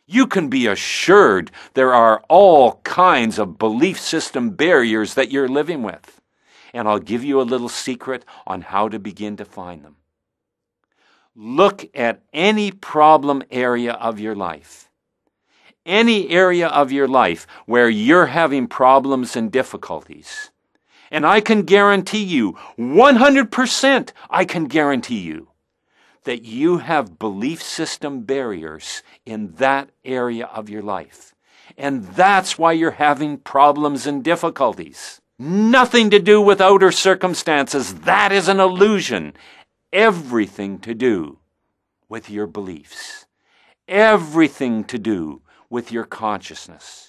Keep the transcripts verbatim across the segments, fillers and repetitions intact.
You can be assured there are all kinds of belief system barriers that you're living with. And I'll give you a little secret on how to begin to find them. Look at any problem area of your life. Any area of your life where you're having problems and difficulties. And I can guarantee you, one hundred percent I can guarantee you, that you have belief system barriers in that area of your life. And that's why you're having problems and difficulties. Nothing to do with outer circumstances. That is an illusion. Everything to do with your beliefs. Everything to do with your consciousness.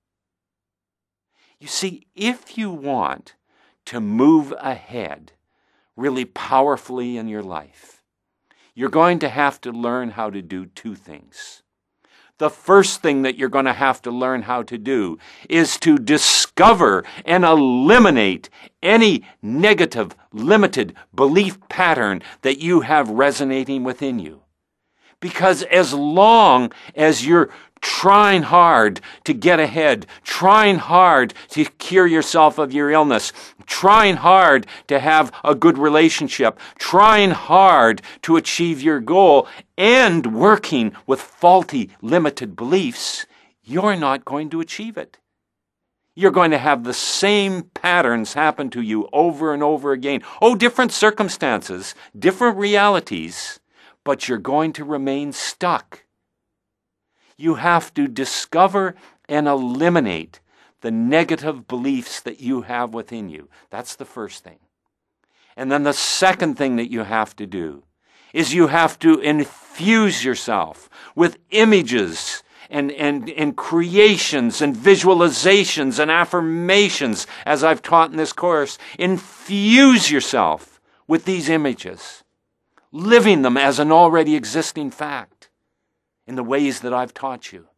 You see, if you want to move ahead really powerfully in your life, you're going to have to learn how to do two things. The first thing that you're going to have to learn how to do is to discover and eliminate any negative, limited belief pattern that you have resonating within you. Because as long as you're trying hard to get ahead, trying hard to cure yourself of your illness, trying hard to have a good relationship, trying hard to achieve your goal, and working with faulty, limited beliefs, you're not going to achieve it. You're going to have the same patterns happen to you over and over again. Oh, different circumstances, different realities, but you're going to remain stuck. You have to discover and eliminate the negative beliefs that you have within you. That's the first thing. And then the second thing that you have to do is you have to infuse yourself with images and, and, and creations and visualizations and affirmations, as I've taught in this course. Infuse yourself with these images, living them as an already existing fact in the ways that I've taught you.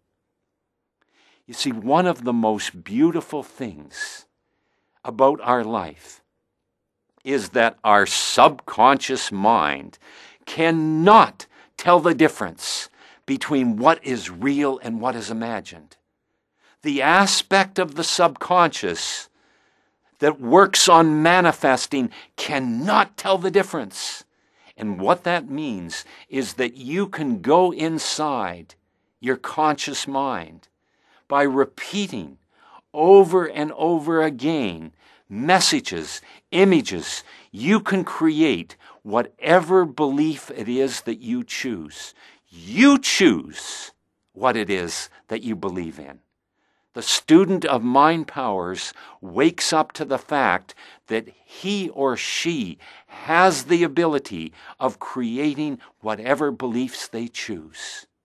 You see, one of the most beautiful things about our life is that our subconscious mind cannot tell the difference between what is real and what is imagined. The aspect of the subconscious that works on manifesting cannot tell the difference. And what that means is that you can go inside your conscious mind by repeating over and over again messages, images. You can create whatever belief it is that you choose. You choose what it is that you believe in. The student of mind powers wakes up to the fact that he or she has the ability of creating whatever beliefs they choose.